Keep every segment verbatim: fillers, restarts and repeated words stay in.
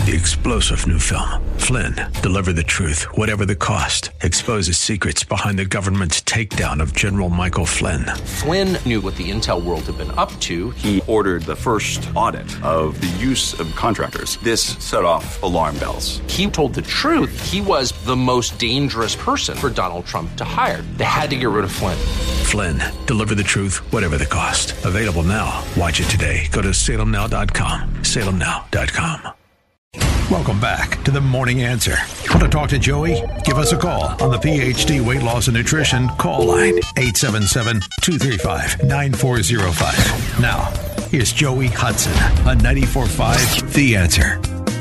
the explosive new film, Flynn, Deliver the Truth, Whatever the Cost, exposes secrets behind the government's takedown of General Michael Flynn. Flynn knew what the intel world had been up to. He ordered the first audit of the use of contractors. This set off alarm bells. He told the truth. He was the most dangerous person for Donald Trump to hire. They had to get rid of Flynn. Flynn, Deliver the Truth, Whatever the Cost. Available now. Watch it today. Go to salem now dot com. salem now dot com. Welcome back to The Morning Answer. Want to talk to Joey? Give us a call on the P H D Weight Loss and Nutrition call line, eight seven seven, two three five, nine four zero five. Now, here's Joey Hudson on ninety-four point five The Answer.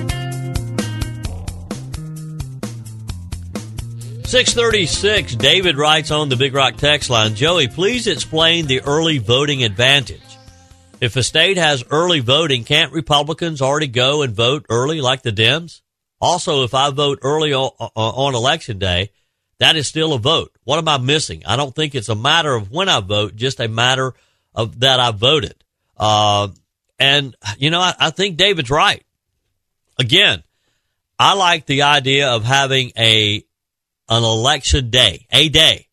six thirty-six, David writes on the Big Rock text line, Joey, please explain the early voting advantage. If a state has early voting, can't Republicans already go and vote early like the Dems? Also, if I vote early on, on election day, that is still a vote. What am I missing? I don't think it's a matter of when I vote, just a matter of that I voted. Uh, and, you know, I, I think David's right. Again, I like the idea of having a an election day, a day.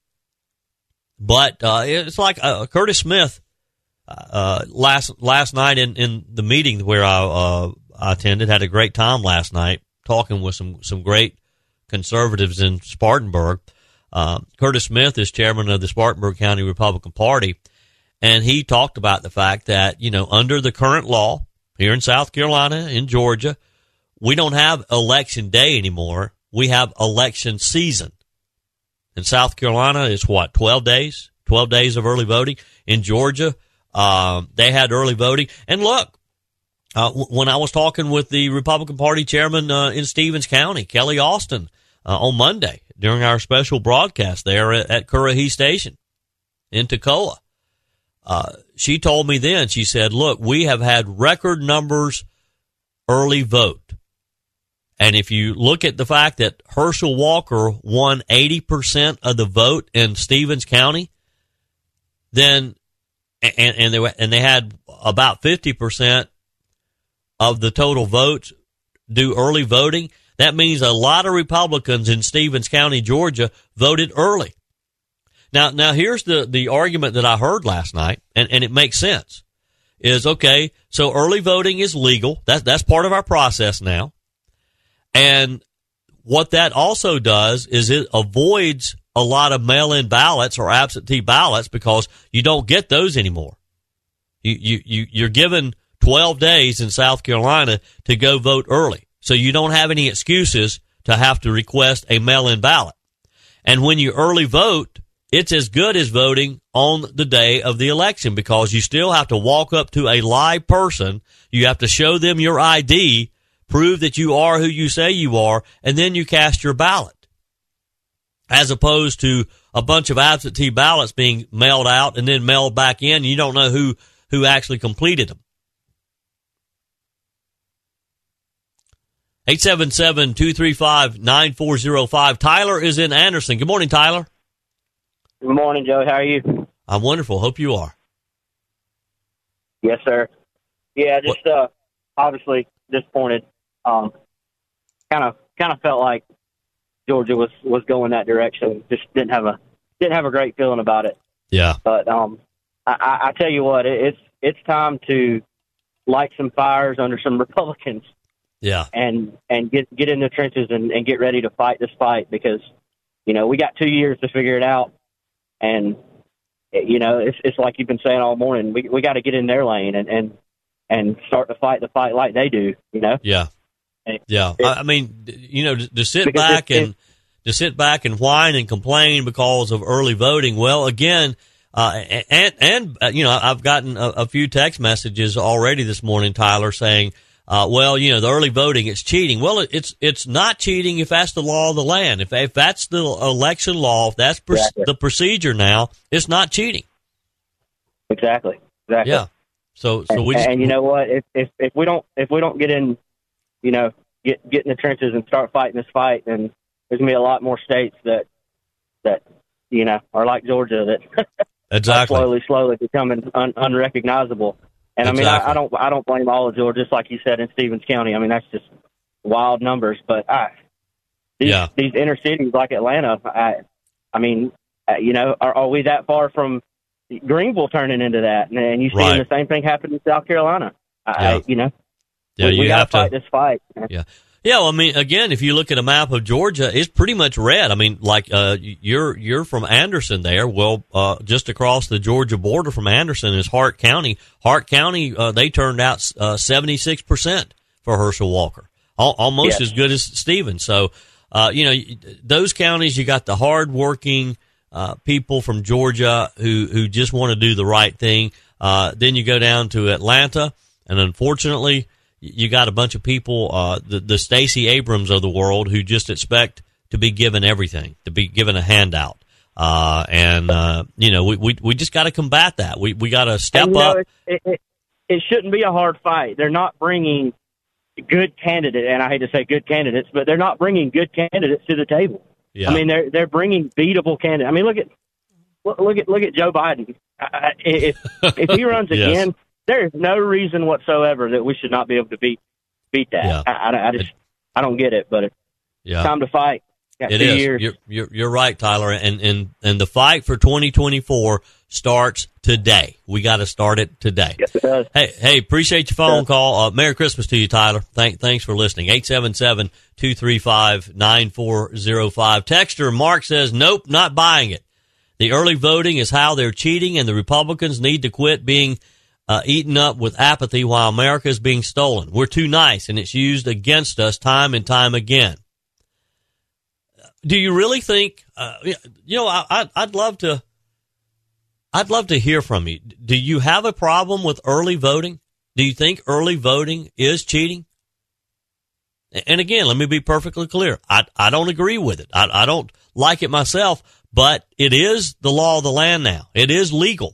But uh, it's like uh, Curtis Smith. Uh, last last night in, in the meeting where I, uh, I attended, had a great time last night talking with some, some great conservatives in Spartanburg. Uh, Curtis Smith is chairman of the Spartanburg County Republican Party, and he talked about the fact that, you know, under the current law here in South Carolina, in Georgia, we don't have election day anymore. We have election season. In South Carolina, it's what, twelve days? twelve days of early voting. In Georgia, Um, they had early voting. And look, uh, w- when I was talking with the Republican Party chairman uh, in Stevens County, Kelly Austin, uh, on Monday during our special broadcast there at, at Currahee Station in Toccoa, uh, she told me then, she said, look, we have had record numbers early vote. And if you look at the fact that Herschel Walker won eighty percent of the vote in Stevens County, then And, and they and they had about fifty percent of the total votes do early voting. That means a lot of Republicans in Stevens County, Georgia, voted early. Now, now here's the, the argument that I heard last night, and, and it makes sense. Is okay, so early voting is legal. That's that's part of our process now. And what that also does is it avoids a lot of mail-in ballots or absentee ballots because you don't get those anymore. You, you, you, you're given twelve days in South Carolina to go vote early. So you don't have any excuses to have to request a mail-in ballot. And when you early vote, it's as good as voting on the day of the election because you still have to walk up to a live person. You have to show them your I D, prove that you are who you say you are, and then you cast your ballot. As opposed to a bunch of absentee ballots being mailed out and then mailed back in. You don't know who, who actually completed them. eight seven seven, two three five, nine four zero five. Tyler is in Anderson. Good morning, Tyler. Good morning, Joe. How are you? I'm wonderful. Hope you are. Yes, sir. Yeah, just uh, obviously disappointed. Um, kind of, kind of felt like Georgia was, was going that direction. Just didn't have a didn't have a great feeling about it. Yeah. But um, I, I, I tell you what, it, it's it's time to light some fires under some Republicans. Yeah. And and get get in the trenches and, and get ready to fight this fight because you know we got two years to figure it out, and you know it's it's like you've been saying all morning. We we got to get in their lane and, and and start to fight the fight like they do. You know. Yeah. Yeah, it, I mean, you know, to, to sit back it, and to sit back and whine and complain because of early voting. Well, again, uh, and and uh, you know, I've gotten a, a few text messages already this morning, Tyler, saying, uh, "Well, you know, the early voting it's cheating." Well, it's it's not cheating if that's the law of the land. If if that's the election law, if that's pr- exactly. the procedure now, it's not cheating. Exactly. Exactly. Yeah. So so and, we just, and you know what? If if if we don't if we don't get in. You know, get get in the trenches and start fighting this fight, and there's gonna be a lot more states that that you know are like Georgia that exactly are slowly, slowly becoming un, unrecognizable. And exactly. I mean, I, I don't I don't blame all of Georgia, just like you said in Stevens County. I mean, that's just wild numbers. But I, these, yeah. these inner cities like Atlanta, I, I mean, uh, you know, are, are we that far from Greenville turning into that? And, and you see right. the same thing happen in South Carolina. I, Yeah. you know, yeah, we, you we got have to fight to this fight. Yeah. Yeah, well, I mean, again, if you look at a map of Georgia, it's pretty much red. I mean, like uh, you're you're from Anderson there. Well, uh, just across the Georgia border from Anderson is Hart County. Hart County, uh, they turned out uh, seventy-six percent for Herschel Walker, Al- almost yes. as good as Stevens. So, uh, you know, those counties, you got the hardworking uh, people from Georgia who, who just want to do the right thing. Uh, then you go down to Atlanta, and unfortunately, you got a bunch of people, uh, the, the Stacey Abrams of the world, who just expect to be given everything, to be given a handout. Uh, and, uh, you know, we, we, we just got to combat that. We, we got to step and, you up. know, it, it, it shouldn't be a hard fight. They're not bringing good candidates, and I hate to say good candidates, but they're not bringing good candidates to the table. Yeah. I mean, they're, they're bringing beatable candidates. I mean, look at, look at, look at Joe Biden. I, if, if he runs yes. again, there is no reason whatsoever that we should not be able to beat beat that. Yeah. I, I, I just I don't get it, but it's yeah. time to fight. Got It two is. Years. You're, you're you're right, Tyler, and and and the fight for twenty twenty-four starts today. We got to start it today. Yes, it does. Hey, hey, appreciate your phone call. Uh, Merry Christmas to you, Tyler. Thank, thanks for listening. eight seven seven, two three five, nine four zero five. Texter Mark says, nope, not buying it. The early voting is how they're cheating, and the Republicans need to quit being uh, eaten up with apathy while America is being stolen. We're too nice, and it's used against us time and time again. Do you really think, uh, you know, I, I'd love to, I'd love to hear from you. Do you have a problem with early voting? Do you think early voting is cheating? And again, let me be perfectly clear. I, I don't agree with it. I, I don't like it myself, but it is the law of the land now. It is legal.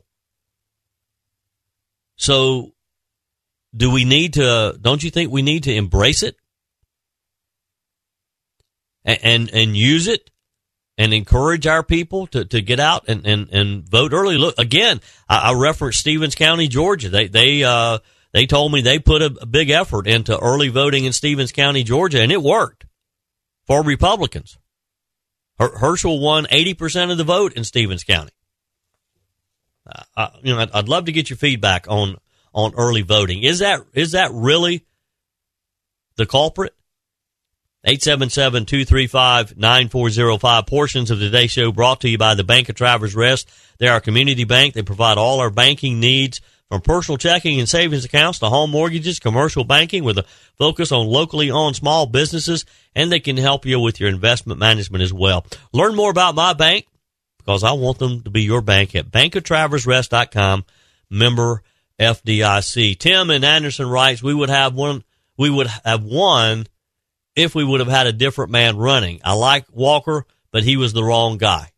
So do we need to, don't you think we need to embrace it and, and, and use it and encourage our people to, to get out and, and, and vote early? Look, again, I, I referenced Stevens County, Georgia. They, they, uh, they told me they put a, a big effort into early voting in Stevens County, Georgia, and it worked for Republicans. Her, Herschel won eighty percent of the vote in Stevens County. Uh, I, you know, I'd, I'd love to get your feedback on, on early voting. Is that, is that really the culprit? eight seven seven, two three five, nine four zero five. Portions of today's show brought to you by the Bank of Travelers Rest. They're our community bank. They provide all our banking needs, from personal checking and savings accounts to home mortgages, commercial banking with a focus on locally owned small businesses, and they can help you with your investment management as well. Learn more about my bank, because I want them to be your bank, at bank of travelers rest dot com, member F D I C. Tim in Anderson writes, we would have one, we would have won if we would have had a different man running. I like Walker, but he was the wrong guy.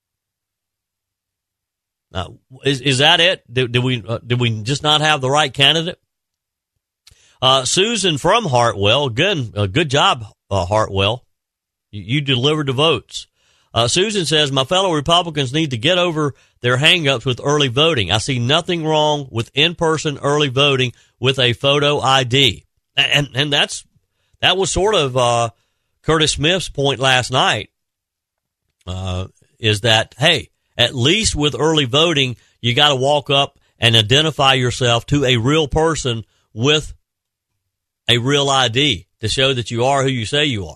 Now, is is that it? Did, did we uh, did we just not have the right candidate? Uh, Susan from Hartwell, again, uh, good job, uh, Hartwell. You, you delivered the votes. Uh, Susan says, my fellow Republicans need to get over their hang-ups with early voting. I see nothing wrong with in-person early voting with a photo I D. And and that's that was sort of uh, Curtis Smith's point last night, uh, is that, hey, at least with early voting, you got to walk up and identify yourself to a real person with a real I D to show that you are who you say you are.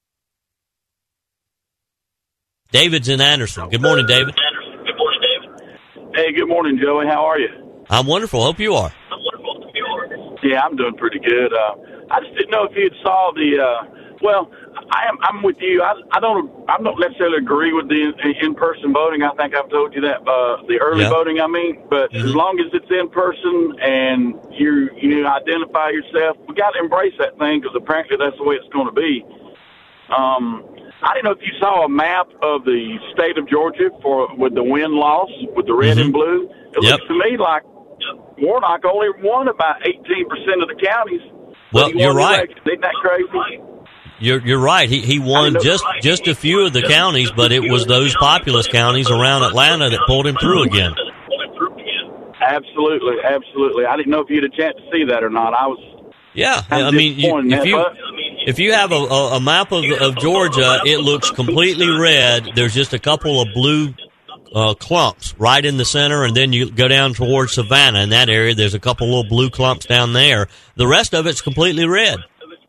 David's in Anderson. Good morning, David. Good morning, David. Hey, good morning, Joey. How are you? I'm wonderful. Hope you are. I'm wonderful. Hope you are. Yeah, I'm doing pretty good. Uh, I just didn't know if you had saw the. Uh, well, I am. I'm with you. I, I don't. I don't necessarily agree with the in-person voting. I think I've told you that. Uh, the early yeah. voting, I mean. But mm-hmm. as long as it's in person and you you identify yourself, we got to embrace that thing, because apparently that's the way it's going to be. Um, I didn't know if you saw a map of the state of Georgia for with the win-loss with the red mm-hmm. and blue. It yep. looks to me like Warnock only won about eighteen percent of the counties. Well, you're right. Isn't that crazy? You're you're right. He he won just just a few of the counties, but it was those populous counties around Atlanta that pulled him through again. Absolutely, absolutely. I didn't know if you had a chance to see that or not. I was yeah. I mean, you, if you if you have a, a, a map of, of Georgia, it looks completely red. There's just a couple of blue uh, clumps right in the center, and then you go down towards Savannah. In that area, there's a couple little blue clumps down there. The rest of it's completely red.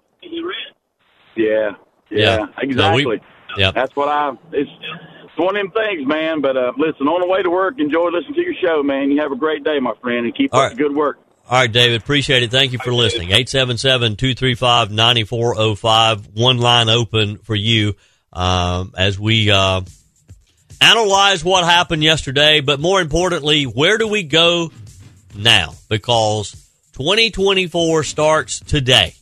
Yeah, yeah, yeah. exactly. So we, yeah. That's what I. It's, it's one of them things, man. But uh, listen, on the way to work, enjoy listening to your show, man. You have a great day, my friend, and keep All up right. the good work. All right, David, appreciate it. Thank you for listening. eight seven seven, two three five, nine four zero five. One line open for you um, as we uh, analyze what happened yesterday, but more importantly, where do we go now? Because twenty twenty-four starts today.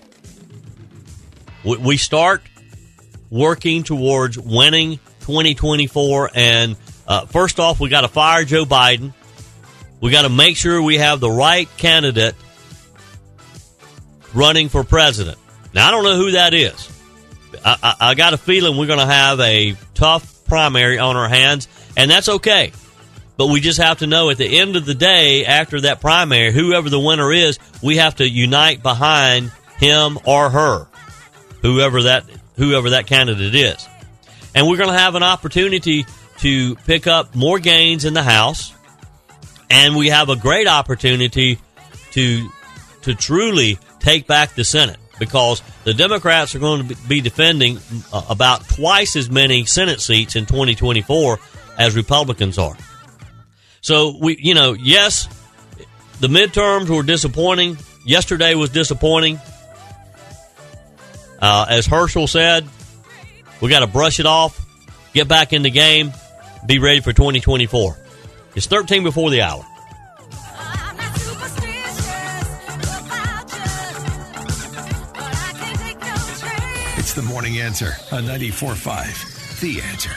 We start working towards winning twenty twenty-four, and uh, first off, we got to fire Joe Biden. We got to make sure we have the right candidate running for president. Now, I don't know who that is. I, I, I got a feeling we're going to have a tough primary on our hands, and that's okay. But we just have to know at the end of the day, after that primary, whoever the winner is, we have to unite behind him or her, whoever that whoever that candidate is. And we're going to have an opportunity to pick up more gains in the House. And we have a great opportunity to to truly take back the Senate, because the Democrats are going to be defending about twice as many Senate seats in twenty twenty-four as Republicans are. So, we, you know, yes, the midterms were disappointing. Yesterday was disappointing. Uh, as Herschel said, we got to brush it off, get back in the game, be ready for twenty twenty-four. It's thirteen before the hour. It's the Morning Answer on ninety-four point five. The Answer.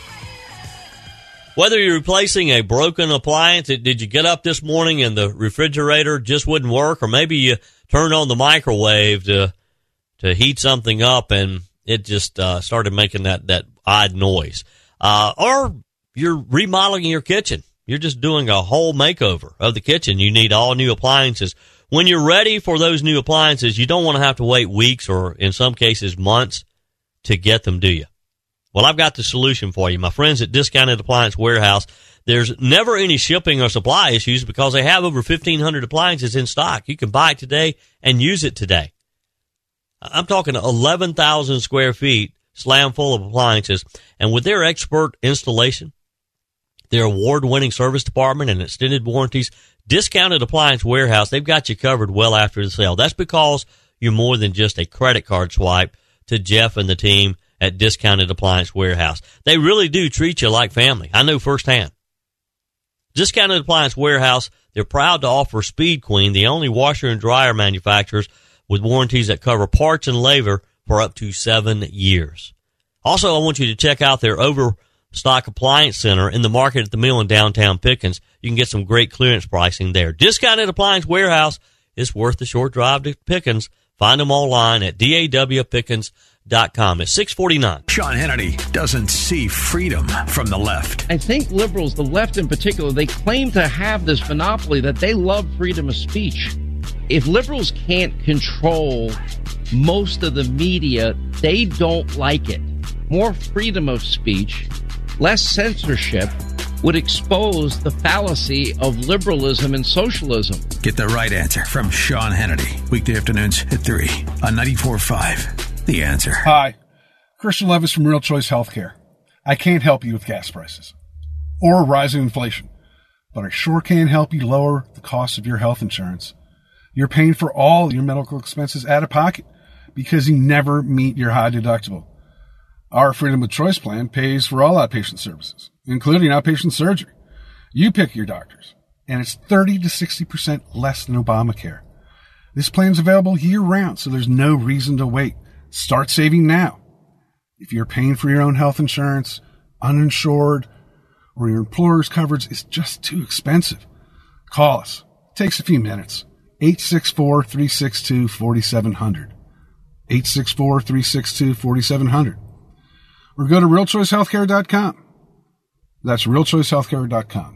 Whether you're replacing a broken appliance, did you get up this morning and the refrigerator just wouldn't work, or maybe you turned on the microwave to to heat something up and it just uh, started making that, that odd noise. Uh, or you're remodeling your kitchen. You're just doing a whole makeover of the kitchen. You need all new appliances. When you're ready for those new appliances, you don't want to have to wait weeks or, in some cases, months to get them, do you? Well, I've got the solution for you. My friends at Discounted Appliance Warehouse, there's never any shipping or supply issues because they have over fifteen hundred appliances in stock. You can buy it today and use it today. I'm talking eleven thousand square feet, slam full of appliances. And with their expert installation, their award-winning service department, and extended warranties, Discounted Appliance Warehouse, they've got you covered well after the sale. That's because you're more than just a credit card swipe to Jeff and the team at Discounted Appliance Warehouse. They really do treat you like family. I know firsthand. Discounted Appliance Warehouse, they're proud to offer Speed Queen, the only washer and dryer manufacturers with warranties that cover parts and labor for up to seven years. Also, I want you to check out their Overstock Appliance Center in the Market at the Mill in downtown Pickens. You can get some great clearance pricing there. Discounted Appliance Warehouse is worth the short drive to Pickens. Find them online at D A W Pickens dot com. It's six forty-nine. Sean Hannity doesn't see freedom from the left. I think liberals, the left in particular, they claim to have this monopoly that they love freedom of speech. If liberals can't control most of the media, they don't like it. More freedom of speech, less censorship, would expose the fallacy of liberalism and socialism. Get the right answer from Sean Hannity. Weekday afternoons at three on ninety-four point five. The Answer. Hi, Christian Levis from Real Choice Healthcare. I can't help you with gas prices or rising inflation, but I sure can help you lower the cost of your health insurance. You're paying for all your medical expenses out of pocket because you never meet your high deductible. Our Freedom of Choice plan pays for all outpatient services, including outpatient surgery. You pick your doctors, and it's thirty to sixty percent less than Obamacare. This plan is available year-round, so there's no reason to wait. Start saving now. If you're paying for your own health insurance, uninsured, or your employer's coverage is just too expensive, call us. It takes a few minutes. eight six four, three six two, four seven zero zero. eight six four, three six two, four seven zero zero. Or go to real choice healthcare dot com. That's real choice healthcare dot com.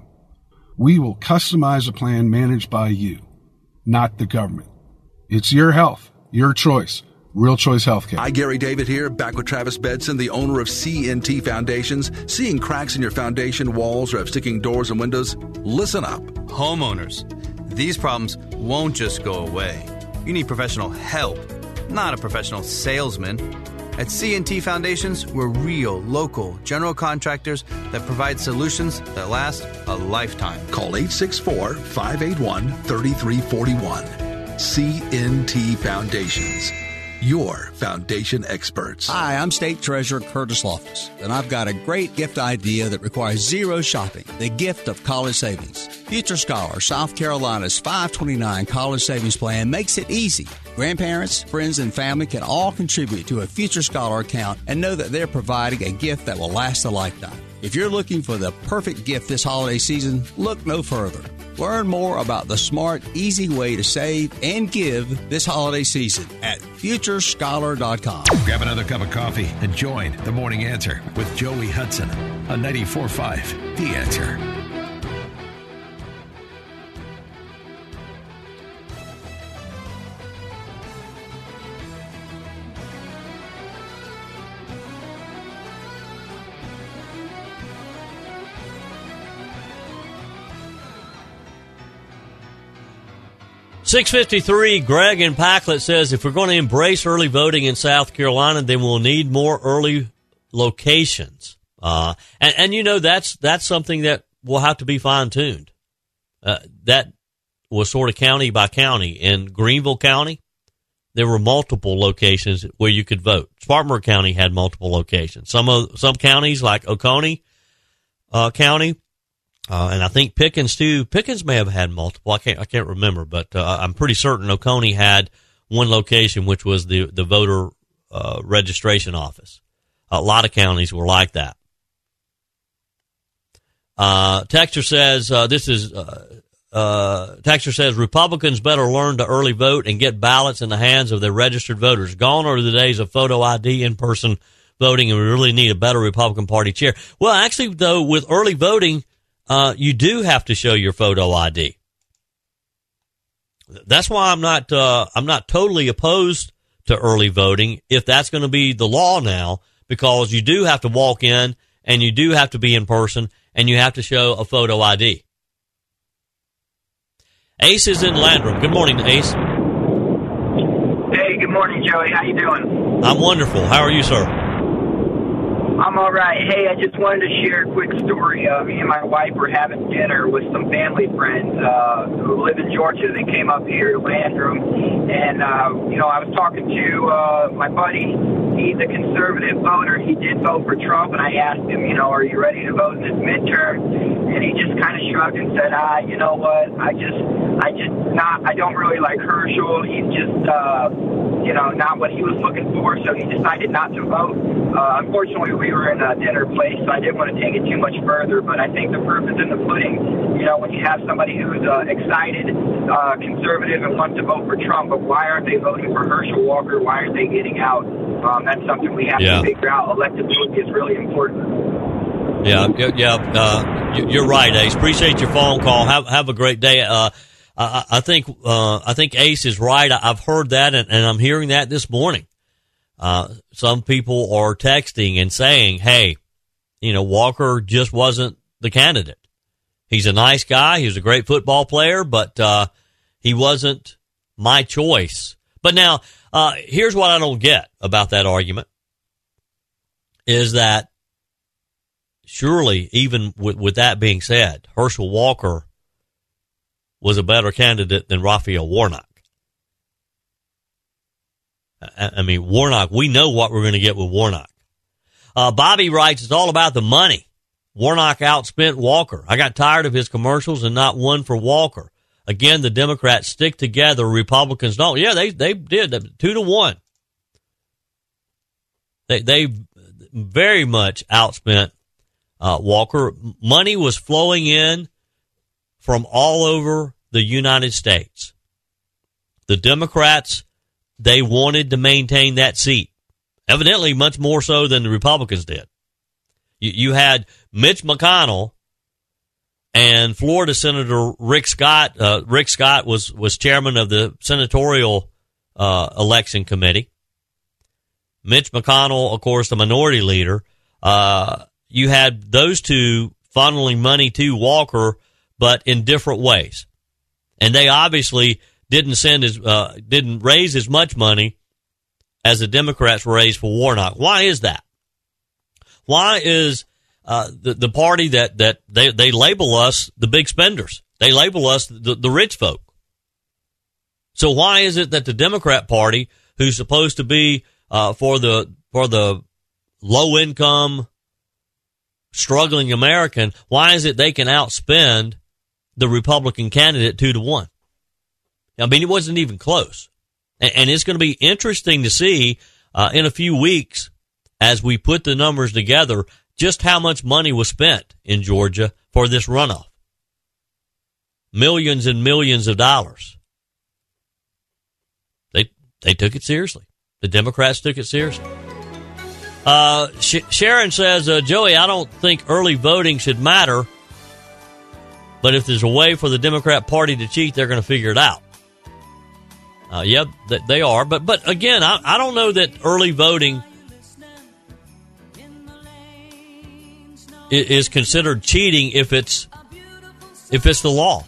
We will customize a plan managed by you, not the government. It's your health, your choice. Real Choice Healthcare. Hi, Gary David here, back with Travis Bedson, the owner of C N T Foundations. Seeing cracks in your foundation walls or have sticking doors and windows? Listen up. Homeowners, these problems won't just go away. You need professional help, not a professional salesman. At C N T Foundations, we're real, local, general contractors that provide solutions that last a lifetime. Call eight six four, five eight one, three three four one. C N T Foundations, your foundation experts. Hi, I'm State Treasurer Curtis Loftus, and I've got a great gift idea that requires zero shopping, the gift of college savings. Future Scholar, South Carolina's five twenty-nine college savings plan makes it easy. Grandparents, friends, and family can all contribute to a Future Scholar account and know that they're providing a gift that will last a lifetime. If you're looking for the perfect gift this holiday season, look no further. Learn more about the smart, easy way to save and give this holiday season at future scholar dot com. Grab another cup of coffee and join The Morning Answer with Joey Hudson on ninety-four point five The Answer. six fifty-three, Greg in Packlet says, if we're going to embrace early voting in South Carolina, then we'll need more early locations. Uh, and, and, you know, that's that's something that will have to be fine-tuned. Uh, that was sort of county by county. In Greenville County, there were multiple locations where you could vote. Spartanburg County had multiple locations. Some of some counties, like Oconee uh, County, Uh, and I think Pickens too. Pickens may have had multiple. I can't. I can't remember, but uh, I'm pretty certain Oconee had one location, which was the the voter uh, registration office. A lot of counties were like that. Uh, Texter says uh, this is. Uh, uh, Texter says Republicans better learn to early vote and get ballots in the hands of their registered voters. Gone are the days of photo I D, in person voting, and we really need a better Republican Party chair. Well, actually, though, with early voting, Uh, you do have to show your photo I D. That's why I'm not, uh, I'm not totally opposed to early voting if that's going to be the law now, because you do have to walk in and you do have to be in person and you have to show a photo I D. Ace is in Landrum. Good morning, Ace. Hey, good morning, Joey. How you doing? I'm wonderful. How are you, sir? I'm all right. Hey, I just wanted to share a quick story. Uh, me and my wife were having dinner with some family friends uh, who live in Georgia. They came up here to Landrum, and, uh, you know, I was talking to uh, my buddy. He's a conservative voter. He did vote for Trump, and I asked him, you know, are you ready to vote in this midterm? And he just kind of shrugged and said, ah, you know what, I just, I just not, I don't really like Herschel. He's just, uh, you know, not what he was looking for, so he decided not to vote. Uh, unfortunately, we were in a dinner place, so I didn't want to take it too much further, but I think the proof is in the pudding. You know, when you have somebody who's uh, excited, uh, conservative, and wants to vote for Trump, but why aren't they voting for Herschel Walker? Why aren't they getting out? Um, that's something we have yeah. to figure out. Electability is really important. Yeah, yeah, uh, you're right, Ace. Appreciate your phone call. Have have a great day. Uh, I, I think uh, I think Ace is right. I've heard that, and, and I'm hearing that this morning. Uh, some people are texting and saying, "Hey, you know, Walker just wasn't the candidate. He's a nice guy. He was a great football player, but uh, he wasn't my choice." But now, uh, here's what I don't get about that argument: is that surely, even with, with that being said, Herschel Walker was a better candidate than Raphael Warnock. I, I mean, Warnock, we know what we're going to get with Warnock. Uh, Bobby writes, it's all about the money. Warnock outspent Walker. I got tired of his commercials and not one for Walker. Again, the Democrats stick together. Republicans don't. Yeah, they they did. Two to one. They they very much outspent uh, Walker. Money was flowing in from all over the United States. The Democrats, they wanted to maintain that seat. Evidently, much more so than the Republicans did. You, you had Mitch McConnell and Florida Senator Rick Scott. Uh, Rick Scott was, was chairman of the senatorial uh, election committee. Mitch McConnell, of course, the minority leader. Uh, you had those two funneling money to Walker, but in different ways. And they obviously didn't send as, uh, didn't raise as much money as the Democrats raised for Warnock. Why is that? Why is, uh, the, the party that, that they, they label us the big spenders? They label us the, the rich folk. So why is it that the Democrat Party, who's supposed to be, uh, for the, for the low income, struggling American, why is it they can outspend the Republican candidate two to one? I mean, it wasn't even close. And, and it's going to be interesting to see uh, in a few weeks as we put the numbers together just how much money was spent in Georgia for this runoff. Millions and millions of dollars. They they took it seriously. The Democrats took it seriously. Uh, Sh- Sharon says, uh, Joey, I don't think early voting should matter, but if there's a way for the Democrat Party to cheat, they're going to figure it out. Uh, yeah, th- they are. But, but again, I, I don't know that early voting is, is considered cheating if it's, if it's the law.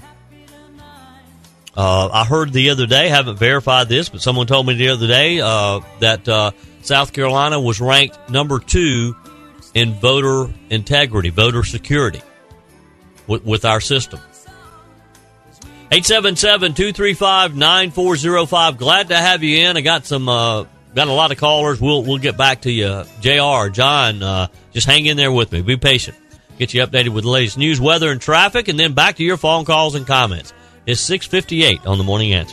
Uh, I heard the other day, haven't verified this, but someone told me the other day, uh, that, uh, South Carolina was ranked number two in voter integrity, voter security with, with our system. eight seven seven, two three five, nine four zero five. Glad to have you in. I got some, uh, got a lot of callers. We'll, we'll get back to you. J R, John, uh, just hang in there with me. Be patient. Get you updated with the latest news, weather, and traffic, and then back to your phone calls and comments. It's six fifty-eight on the Morning Answer.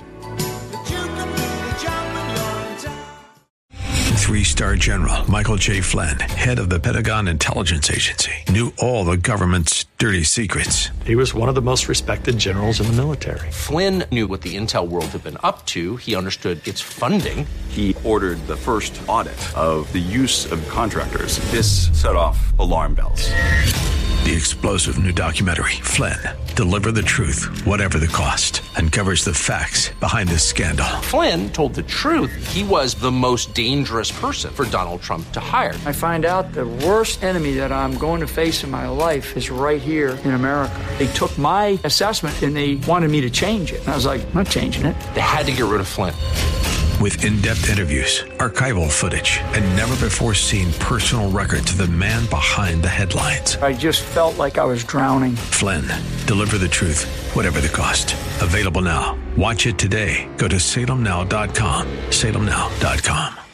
Three-star General Michael J. Flynn, head of the Pentagon Intelligence Agency, knew all the government's dirty secrets. He was one of the most respected generals in the military. Flynn knew what the intel world had been up to. He understood its funding. He ordered the first audit of the use of contractors. This set off alarm bells. The explosive new documentary, Flynn, Deliver the Truth, Whatever the Cost, uncovers the facts behind this scandal. Flynn told the truth. He was the most dangerous person for Donald Trump to hire. I find out the worst enemy that I'm going to face in my life is right here in America. They took my assessment and they wanted me to change it. And I was like, I'm not changing it. They had to get rid of Flynn. With in-depth interviews, archival footage, and never-before-seen personal records of the man behind the headlines. I just felt like I was drowning. Flynn, Deliver the Truth, Whatever the Cost. Available now. Watch it today. Go to Salem Now dot com. Salem Now dot com.